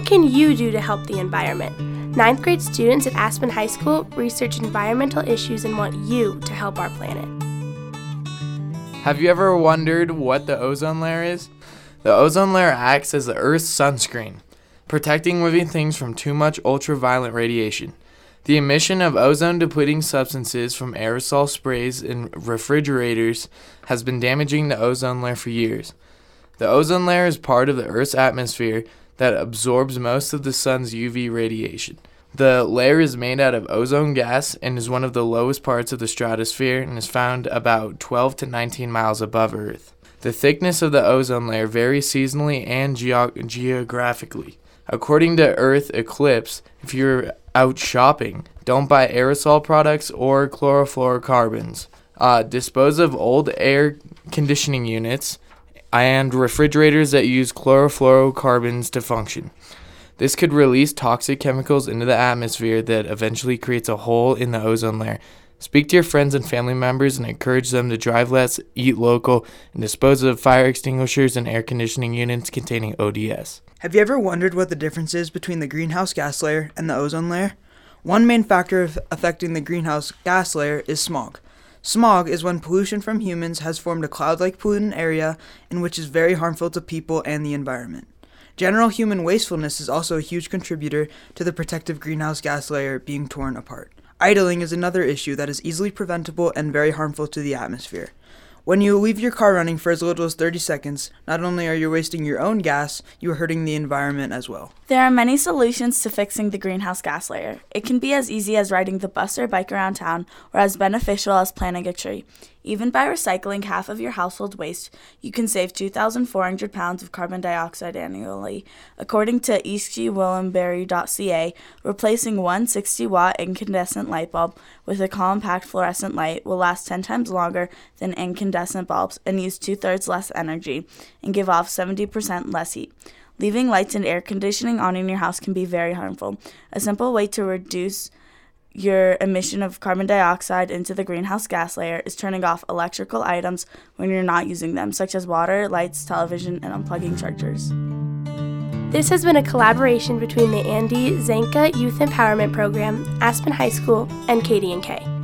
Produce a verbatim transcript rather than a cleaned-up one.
can you do to help the environment? Ninth grade students at Aspen High School research environmental issues and want you to help our planet. Have you ever wondered what the ozone layer is? The ozone layer acts as the Earth's sunscreen, protecting living things from too much ultraviolet radiation. The emission of ozone-depleting substances from aerosol sprays in refrigerators has been damaging the ozone layer for years. The ozone layer is part of the Earth's atmosphere that absorbs most of the sun's U V radiation. The layer is made out of ozone gas and is one of the lowest parts of the stratosphere and is found about twelve to nineteen miles above Earth. The thickness of the ozone layer varies seasonally and geog- geographically. According to Earth Eclipse, if you're out shopping, don't buy aerosol products or chlorofluorocarbons. Uh, dispose of old air conditioning units and refrigerators that use chlorofluorocarbons to function. This could release toxic chemicals into the atmosphere that eventually creates a hole in the ozone layer. Speak to your friends and family members and encourage them to drive less, eat local, and dispose of fire extinguishers and air conditioning units containing O D S. Have you ever wondered what the difference is between the greenhouse gas layer and the ozone layer? One main factor of affecting the greenhouse gas layer is smog. Smog is when pollution from humans has formed a cloud-like pollutant area in which is very harmful to people and the environment. General human wastefulness is also a huge contributor to the protective greenhouse gas layer being torn apart. Idling is another issue that is easily preventable and very harmful to the atmosphere. When you leave your car running for as little as thirty seconds, not only are you wasting your own gas, you are hurting the environment as well. There are many solutions to fixing the greenhouse gas layer. It can be as easy as riding the bus or bike around town, or as beneficial as planting a tree. Even by recycling half of your household waste, you can save two thousand four hundred pounds of carbon dioxide annually. According to east g willenbury dot c a, replacing one sixty watt incandescent light bulb with a compact fluorescent light will last ten times longer than incandescent bulbs and use two-thirds less energy and give off seventy percent less heat. Leaving lights and air conditioning on in your house can be very harmful. A simple way to reduce your emission of carbon dioxide into the greenhouse gas layer is turning off electrical items when you're not using them, such as water, lights, television, and unplugging chargers. This has been a collaboration between the Andy Zanka Youth Empowerment Program, Aspen High School, and K D and K.